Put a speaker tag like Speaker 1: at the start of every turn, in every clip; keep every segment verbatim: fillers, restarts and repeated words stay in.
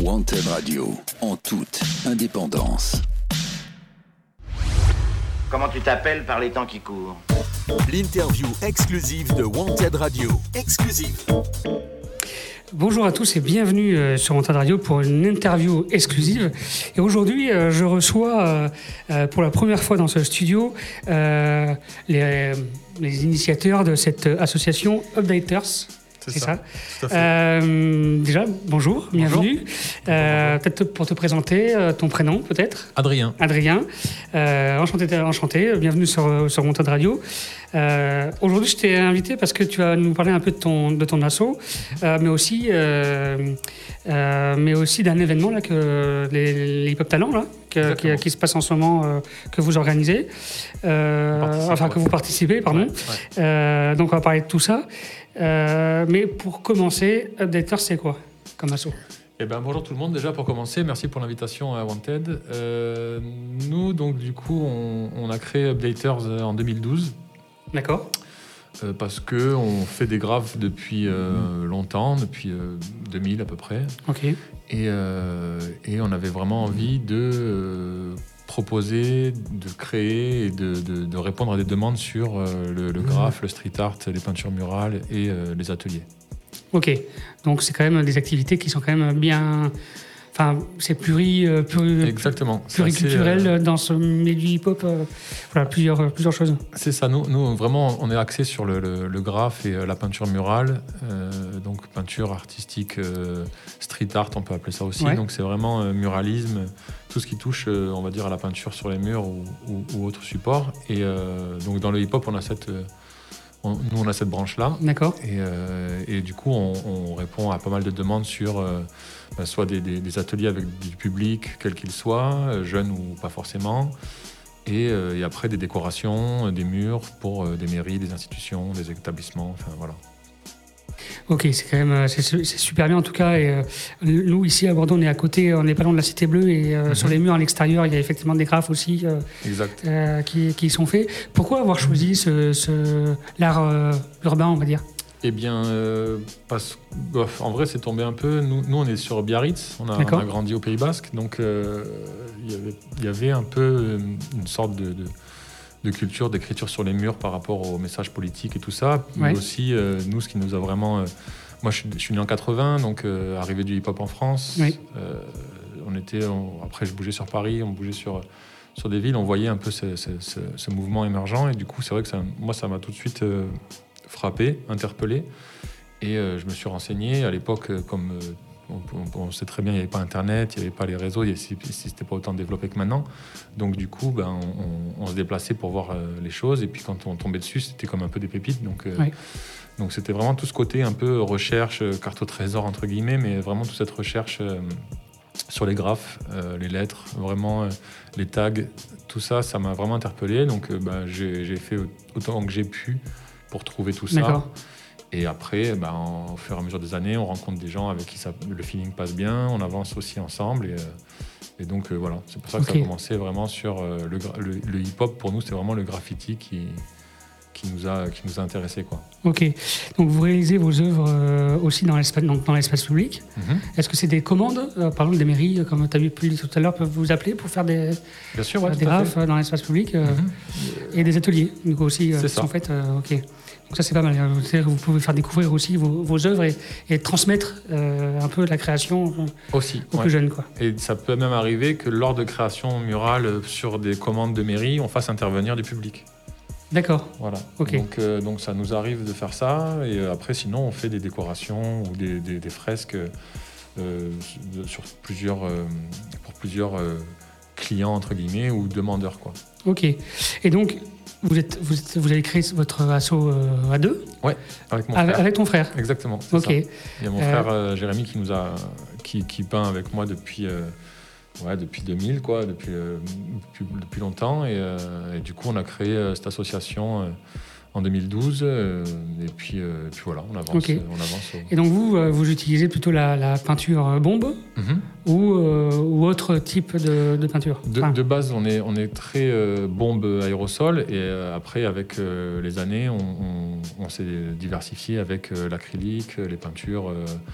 Speaker 1: Wanted Radio, en toute indépendance.
Speaker 2: Comment tu t'appelles par les temps qui courent?
Speaker 1: L'interview exclusive de Wanted Radio. Exclusive.
Speaker 3: Bonjour à tous et bienvenue euh, sur Wanted Radio pour une interview exclusive. Et aujourd'hui, euh, je reçois euh, euh, pour la première fois dans ce studio euh, les, les initiateurs de cette association Updaters.
Speaker 4: C'est,
Speaker 3: C'est
Speaker 4: ça.
Speaker 3: ça.
Speaker 4: Tout à fait.
Speaker 3: Euh, déjà, bonjour, bienvenue.
Speaker 4: Bonjour.
Speaker 3: Euh, peut-être pour te présenter, euh, ton prénom peut-être.
Speaker 4: Adrien.
Speaker 3: Adrien. Euh, enchanté, enchanté. Bienvenue sur, sur Wanted Radio. Euh, aujourd'hui, je t'ai invité parce que tu vas nous parler un peu de ton, de ton asso, euh, mais aussi, euh, euh, mais aussi d'un événement là, que les, les Hip Hop Talents là, que, qui, qui se passe en ce moment, euh, que vous organisez, euh, enfin que vous participez, pardon.
Speaker 4: Ouais, ouais.
Speaker 3: Euh, donc on va parler de tout ça. Euh, mais pour commencer, Updaters, c'est quoi comme asso?
Speaker 4: Eh ben, bonjour tout le monde. Déjà, pour commencer, merci pour l'invitation à Wanted. Euh, nous, donc, du coup, on, on a créé Updaters en deux mille douze.
Speaker 3: D'accord.
Speaker 4: Euh, parce qu'on fait des graphes depuis euh, longtemps, depuis euh, deux mille à peu près.
Speaker 3: Ok.
Speaker 4: Et, euh, et on avait vraiment envie de euh, proposer, de créer et de, de, de répondre à des demandes sur euh, le, le graphe, le street art, les peintures murales et euh, les ateliers.
Speaker 3: Ok, donc c'est quand même des activités qui sont quand même bien... Enfin, c'est pluri, euh, pluri,
Speaker 4: Exactement.
Speaker 3: pluriculturel
Speaker 4: C'est assez, euh...
Speaker 3: dans ce milieu hip-hop. Euh, voilà, plusieurs, plusieurs choses.
Speaker 4: C'est ça, nous, nous vraiment, on est axé sur le, le, le graphe et la peinture murale. Euh, donc, peinture artistique, euh, street art, on peut appeler ça aussi.
Speaker 3: Ouais.
Speaker 4: Donc, c'est vraiment euh, muralisme, tout ce qui touche, euh, on va dire, à la peinture sur les murs ou, ou, ou autre support. Et euh, donc, dans le hip-hop, on a cette... Euh, On, nous, on a cette branche-là.
Speaker 3: D'accord.
Speaker 4: Et, euh, et du coup, on, on répond à pas mal de demandes sur euh, bah, soit des, des, des ateliers avec du public, quel qu'il soit, euh, jeune ou pas forcément. Et, euh, et après, des décorations, des murs pour euh, des mairies, des institutions, des établissements. Enfin, voilà.
Speaker 3: Ok, c'est quand même c'est, c'est super bien en tout cas. Et, euh, nous ici à Bordeaux, on est à côté, on est pas loin de la Cité Bleue et euh, mm-hmm. sur les murs à l'extérieur, il y a effectivement des graphes aussi euh,
Speaker 4: exact.
Speaker 3: Euh, qui, qui sont faits. Pourquoi avoir choisi ce, ce, l'art euh, urbain, on va dire?
Speaker 4: Eh bien, euh, parce, bof, en vrai, c'est tombé un peu. Nous, nous on est sur Biarritz, on a, on a grandi au Pays Basque, donc euh, y avait, y avait un peu une sorte de, de de culture, d'écriture sur les murs par rapport aux messages politiques et tout ça. Mais
Speaker 3: ouais.
Speaker 4: aussi, euh, nous, ce qui nous a vraiment... Euh, moi, je suis, je suis né en quatre-vingts, donc euh, arrivé du hip-hop en France.
Speaker 3: Oui.
Speaker 4: Euh, on était, on, après, je bougeais sur Paris, on bougeait sur, sur des villes. On voyait un peu ce, ce, ce, ce mouvement émergent. Et du coup, c'est vrai que ça, moi, ça m'a tout de suite euh, frappé, interpellé. Et euh, je me suis renseigné. À l'époque, comme... Euh, On, on, on sait très bien, il n'y avait pas Internet, il n'y avait pas les réseaux, il n'était pas autant développé que maintenant. Donc du coup, ben, on, on se déplaçait pour voir euh, les choses. Et puis quand on tombait dessus, c'était comme un peu des pépites. Donc, euh,
Speaker 3: oui.
Speaker 4: donc c'était vraiment tout ce côté un peu recherche, carte au trésor, entre guillemets, mais vraiment toute cette recherche euh, sur les graphes, euh, les lettres, vraiment euh, les tags, tout ça, ça m'a vraiment interpellé. Donc euh, ben, j'ai, j'ai fait autant que j'ai pu pour trouver tout ça.
Speaker 3: D'accord.
Speaker 4: Et après, ben, au fur et à mesure des années, on rencontre des gens avec qui ça, le feeling passe bien, on avance aussi ensemble. Et, euh, et donc, euh, voilà, c'est pour ça que okay. ça a commencé vraiment sur euh, le, le, le hip-hop. Pour nous, c'est vraiment le graffiti qui, qui, nous, a, qui nous a intéressés, quoi.
Speaker 3: Ok. Donc, vous réalisez vos œuvres euh, aussi dans l'espace, donc dans l'espace public. Mm-hmm. Est-ce que c'est des commandes, euh, par exemple, des mairies, comme tu as vu tout à l'heure, peuvent vous appeler pour faire des,
Speaker 4: bien sûr, ouais,
Speaker 3: euh, des graphes dans l'espace public euh, mm-hmm. et des ateliers, du coup, aussi, euh, qui sont faits. Euh, ok. Donc ça, c'est pas mal. C'est-à-dire que vous pouvez faire découvrir aussi vos, vos œuvres et, et transmettre euh, un peu de la création
Speaker 4: aussi,
Speaker 3: aux
Speaker 4: ouais.
Speaker 3: plus jeunes, quoi.
Speaker 4: Et ça peut même arriver que lors de création murale sur des commandes de mairie, on fasse intervenir du public.
Speaker 3: D'accord.
Speaker 4: Voilà.
Speaker 3: Okay.
Speaker 4: Donc, euh, donc ça nous arrive de faire ça. Et euh, après, sinon, on fait des décorations ou des, des, des fresques euh, sur plusieurs, euh, pour plusieurs euh, clients, entre guillemets, ou demandeurs, quoi.
Speaker 3: Ok. Et donc... Vous, êtes, vous, êtes, vous avez créé votre asso euh, à deux?
Speaker 4: Ouais, avec mon
Speaker 3: avec,
Speaker 4: frère.
Speaker 3: Avec ton frère?
Speaker 4: Exactement, c'est
Speaker 3: okay.
Speaker 4: ça. Il y a mon euh... frère euh, Jérémy qui, nous a, qui, qui peint avec moi depuis, euh, ouais, depuis deux mille, quoi, depuis, euh, depuis, depuis longtemps. Et, euh, et du coup, on a créé euh, cette association euh, en deux mille douze. Euh, et, puis, euh, et puis voilà, on avance.
Speaker 3: Okay.
Speaker 4: Euh, on avance euh...
Speaker 3: Et donc vous, euh, vous utilisez plutôt la, la peinture bombe mm-hmm. ou, euh, ou autre type de, de peinture?
Speaker 4: De, enfin... de base, on est, on est très euh, bombe aérosol. Et euh, après, avec euh, les années, on, on, on s'est diversifié avec euh, l'acrylique, les peintures... Euh,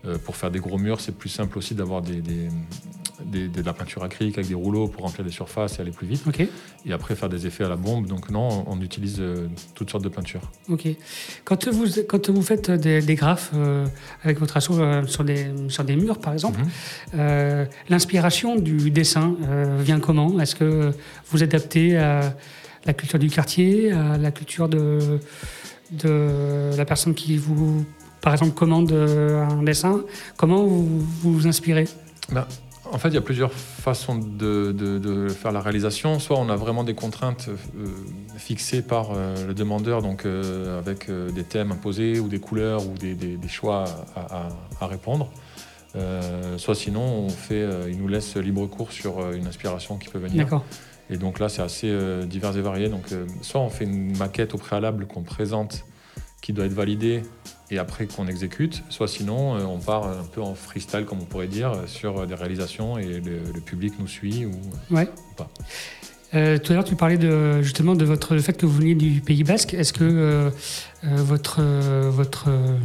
Speaker 4: Euh, pour faire des gros murs, c'est plus simple aussi d'avoir des, des, des, de la peinture acrylique avec des rouleaux pour remplir des surfaces et aller plus vite.
Speaker 3: Ok.
Speaker 4: Et après faire des effets à la bombe. Donc non, on utilise euh, toutes sortes de peintures.
Speaker 3: Ok. Quand vous, quand vous faites des, des graphes euh, avec votre asso euh, sur, des, sur des murs, par exemple, mm-hmm. euh, l'inspiration du dessin euh, vient comment? Est-ce que vous adaptez à la culture du quartier, à la culture de, de la personne qui vous... Par exemple, commande un dessin, comment vous vous, vous inspirez?
Speaker 4: ben, En fait, il y a plusieurs façons de, de, de faire la réalisation. Soit on a vraiment des contraintes euh, fixées par euh, le demandeur, donc euh, avec euh, des thèmes imposés ou des couleurs ou des, des, des choix à, à, à répondre. Euh, soit sinon, on fait, euh, il nous laisse libre cours sur euh, une inspiration qui peut venir.
Speaker 3: D'accord.
Speaker 4: Et donc là, c'est assez euh, divers et varié. Donc, euh, soit on fait une maquette au préalable qu'on présente, qui doit être validée, et après qu'on exécute, soit sinon euh, on part un peu en freestyle, comme on pourrait dire, sur des réalisations et le, le public nous suit ou,
Speaker 3: ouais.
Speaker 4: ou pas.
Speaker 3: Euh, tout à l'heure, tu parlais de, justement de votre, le fait que vous veniez du Pays Basque. Est-ce que euh, euh, votre, euh, votre euh,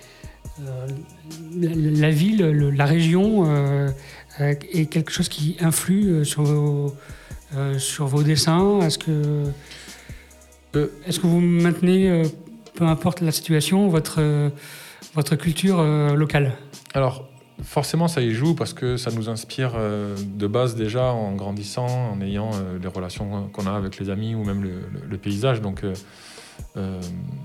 Speaker 3: la, la ville, le, la région euh, est quelque chose qui influe sur vos, euh, sur vos dessins? Est-ce que, euh, est-ce que vous maintenez euh, peu importe la situation, votre, euh, votre culture euh, locale?
Speaker 4: Alors, forcément, ça y joue parce que ça nous inspire euh, de base déjà en grandissant, en ayant euh, les relations qu'on a avec les amis ou même le, le, le paysage. Donc, euh, euh,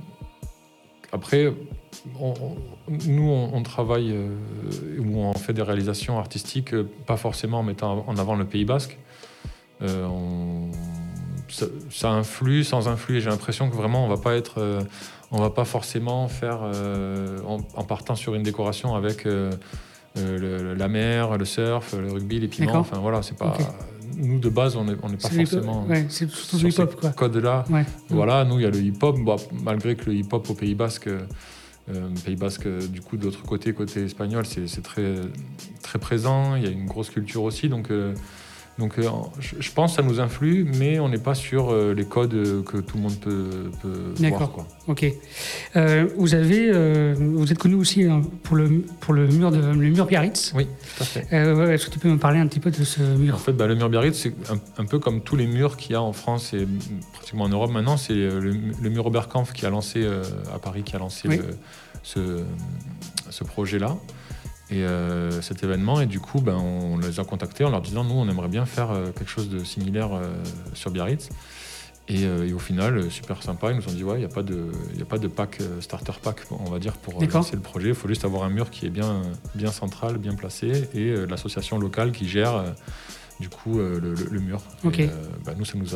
Speaker 4: après, on, on, nous, on, on travaille euh, ou on fait des réalisations artistiques, euh, pas forcément en mettant en avant le Pays Basque. Euh, on, ça, ça influe, sans influer. J'ai l'impression que vraiment, on va pas être... Euh, On ne va pas forcément faire, euh, en, en partant sur une décoration avec euh, euh, le, la mer, le surf, le rugby, les piments. Enfin voilà, c'est pas. Okay. Nous de base, on n'est on est pas
Speaker 3: c'est
Speaker 4: forcément.
Speaker 3: Ouais, c'est surtout le hip-hop quoi.
Speaker 4: Code-là.
Speaker 3: Ouais.
Speaker 4: Voilà, nous il y a le hip-hop. Bon, malgré que le hip-hop au Pays Basque, euh, Pays Basque, du coup de l'autre côté, côté espagnol, c'est, c'est très très présent. Il y a une grosse culture aussi, donc. Euh, Donc euh, je pense que ça nous influe, mais on n'est pas sur euh, les codes que tout le monde peut, peut
Speaker 3: D'accord.
Speaker 4: voir. D'accord,
Speaker 3: ok. Euh, vous, avez, euh, vous êtes connu aussi hein, pour, le, pour le mur, de, le mur Biarritz.
Speaker 4: Oui, tout à fait.
Speaker 3: Euh, est-ce que tu peux me parler un petit peu de ce mur?
Speaker 4: En fait, bah, le mur Biarritz, c'est un, un peu comme tous les murs qu'il y a en France et pratiquement en Europe maintenant. C'est le, le mur Oberkampf qui a lancé, euh, à Paris, qui a lancé oui. le, ce, ce projet-là. Et euh, cet événement, et du coup, ben, on les a contactés en leur disant, nous, on aimerait bien faire euh, quelque chose de similaire euh, sur Biarritz. Et, euh, et au final, euh, super sympa, ils nous ont dit, ouais, il n'y a pas de, y a pas de pack, euh, starter pack, on va dire, pour
Speaker 3: D'accord.
Speaker 4: lancer le projet. Il faut juste avoir un mur qui est bien, bien central, bien placé, et euh, l'association locale qui gère, euh, du coup, euh, le, le, le mur.
Speaker 3: Okay.
Speaker 4: Et, euh, ben, nous, ça nous a,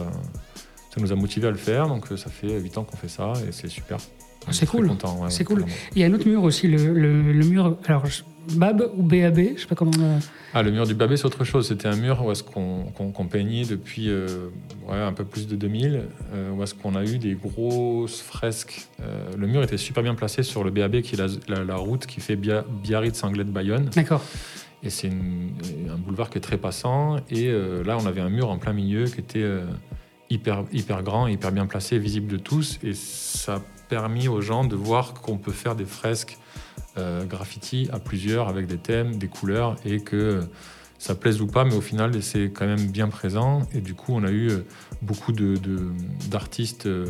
Speaker 4: ça nous a motivés à le faire, donc euh, ça fait huit ans qu'on fait ça, et c'est super.
Speaker 3: Ah, c'est cool.
Speaker 4: Content, ouais,
Speaker 3: c'est cool. Il y a un autre mur aussi, le, le, le mur. Alors, B A B ou B A B, je sais pas comment. Euh...
Speaker 4: Ah, le mur du B A B, c'est autre chose. C'était un mur où est-ce qu'on, qu'on, qu'on peignait depuis euh, ouais, un peu plus de deux mille, euh, où est-ce qu'on a eu des grosses fresques. Euh, le mur était super bien placé sur le B A B, qui est la, la, la route qui fait Bia, Biarritz-Anglet-Bayonne.
Speaker 3: D'accord.
Speaker 4: Et c'est une, un boulevard qui est très passant. Et euh, là, on avait un mur en plein milieu qui était euh, hyper, hyper grand, hyper bien placé, visible de tous. Et ça permis aux gens de voir qu'on peut faire des fresques euh, graffiti à plusieurs avec des thèmes, des couleurs et que ça plaise ou pas, mais au final c'est quand même bien présent. Et du coup on a eu beaucoup de, de, d'artistes euh,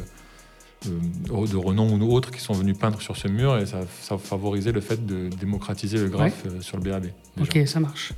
Speaker 4: de renom ou autres qui sont venus peindre sur ce mur et ça, ça favorisait le fait de démocratiser le graphe ouais. sur le B A B.
Speaker 3: Déjà. Ok, ça marche.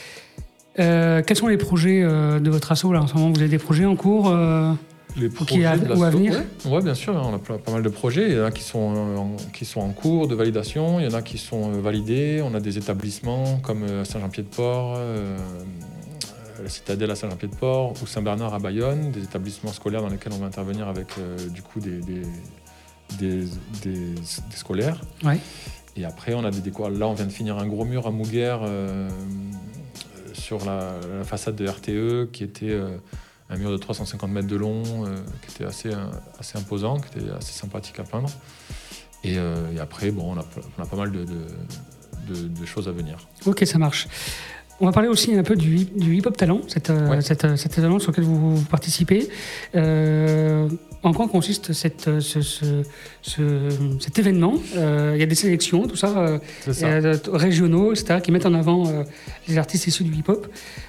Speaker 3: Euh, quels sont les projets euh, de votre asso là en ce moment? Vous avez des projets en cours euh...
Speaker 4: Les projets
Speaker 3: a,
Speaker 4: de
Speaker 3: ou à venir
Speaker 4: ouais, ouais, bien sûr, on a pas mal de projets. Il y en a qui sont, en, qui sont en cours de validation, il y en a qui sont validés. On a des établissements comme Saint-Jean-Pied-de-Port, euh, la Citadelle à Saint-Jean-Pied-de-Port ou Saint-Bernard à Bayonne, des établissements scolaires dans lesquels on va intervenir avec euh, du coup des, des, des, des, des scolaires.
Speaker 3: Ouais.
Speaker 4: Et après, on a des décors. Là, on vient de finir un gros mur à Mouguer euh, sur la, la façade de R T E qui était... Euh, un mur de trois cent cinquante mètres de long, euh, qui était assez, euh, assez imposant, qui était assez sympathique à peindre. Et, euh, et après, bon, on a, on a pas mal de, de, de, de choses à venir.
Speaker 3: Ok, ça marche. On va parler aussi un peu du, du hip-hop talent, cette, ouais. cette, cet événement sur lequel vous, vous participez. Euh, en quoi consiste cette, ce, ce, ce, cet événement? euh, Il y a des sélections, tout ça, euh,
Speaker 4: C'est ça.
Speaker 3: euh, régionaux, et cetera, qui mettent en avant euh, les artistes issus du hip-hop.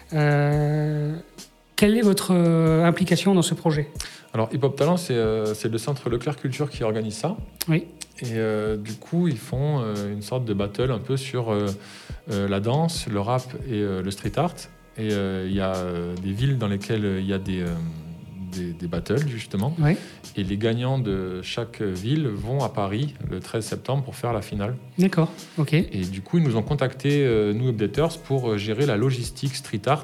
Speaker 3: Euh, quelle est votre euh, implication dans ce projet?
Speaker 4: Alors, Hip Hop Talent, c'est, euh, c'est le centre Leclerc Culture qui organise ça.
Speaker 3: Oui.
Speaker 4: Et euh, du coup, ils font euh, une sorte de battle un peu sur euh, euh, la danse, le rap et euh, le street art. Et il euh, y a euh, des villes dans lesquelles il y a des, euh, des, des battles, justement.
Speaker 3: Oui.
Speaker 4: Et les gagnants de chaque ville vont à Paris le treize septembre pour faire la finale.
Speaker 3: D'accord, ok.
Speaker 4: Et du coup, ils nous ont contactés, euh, nous, Updaters, pour euh, gérer la logistique street art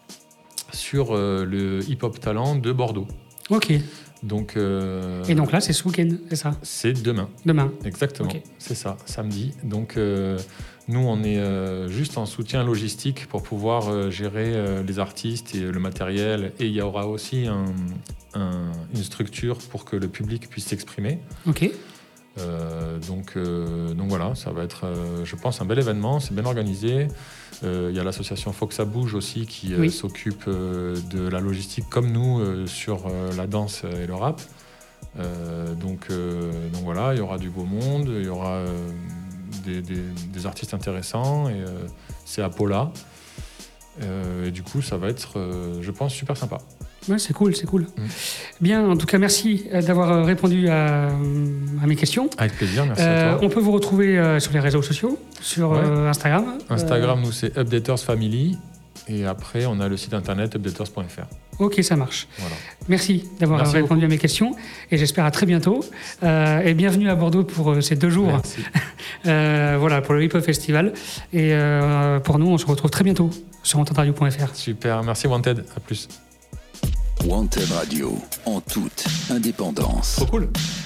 Speaker 4: sur euh, le Hip Hop Talent de Bordeaux.
Speaker 3: Ok.
Speaker 4: Donc, euh,
Speaker 3: Et donc là, c'est ce week-end, c'est ça?
Speaker 4: c'est demain.
Speaker 3: Demain.
Speaker 4: Exactement,
Speaker 3: Ok.
Speaker 4: c'est ça, samedi. Donc, euh, nous, on est euh, juste en soutien logistique pour pouvoir euh, gérer euh, les artistes et le matériel. Et il y aura aussi un, un, une structure pour que le public puisse s'exprimer.
Speaker 3: Ok.
Speaker 4: Euh, donc, euh, donc voilà, ça va être, euh, je pense, un bel événement. C'est bien organisé. Euh, il y a l'association Fox à Bouge aussi qui euh,
Speaker 3: Oui.
Speaker 4: s'occupe euh, de la logistique comme nous euh, sur euh, la danse et le rap. Euh, donc, euh, donc voilà, il y aura du beau monde, il y aura euh, des, des, des artistes intéressants et euh, c'est à Paula. Euh, et du coup, ça va être, euh, je pense, super sympa.
Speaker 3: Ouais, c'est cool, c'est cool.
Speaker 4: Mm.
Speaker 3: Bien, en tout cas, merci euh, d'avoir euh, répondu à, à mes questions.
Speaker 4: Avec plaisir, merci
Speaker 3: Euh,
Speaker 4: à toi.
Speaker 3: on peut vous retrouver euh, sur les réseaux sociaux, sur
Speaker 4: Ouais.
Speaker 3: euh, Instagram.
Speaker 4: Instagram, nous, c'est Updaters Family. Et après, on a le site internet updaters point f r.
Speaker 3: Euh, ok, ça marche.
Speaker 4: Voilà.
Speaker 3: Merci d'avoir
Speaker 4: Merci
Speaker 3: répondu
Speaker 4: beaucoup.
Speaker 3: à mes questions et j'espère à très bientôt. Euh, et bienvenue à Bordeaux pour euh, ces deux jours.
Speaker 4: Merci.
Speaker 3: Euh, voilà, pour le Hip Hop Festival. Et euh, pour nous, on se retrouve très bientôt sur wanted radio point f r.
Speaker 4: Super, merci Wanted, à plus.
Speaker 1: Wanted Radio, en toute indépendance.
Speaker 4: Trop cool.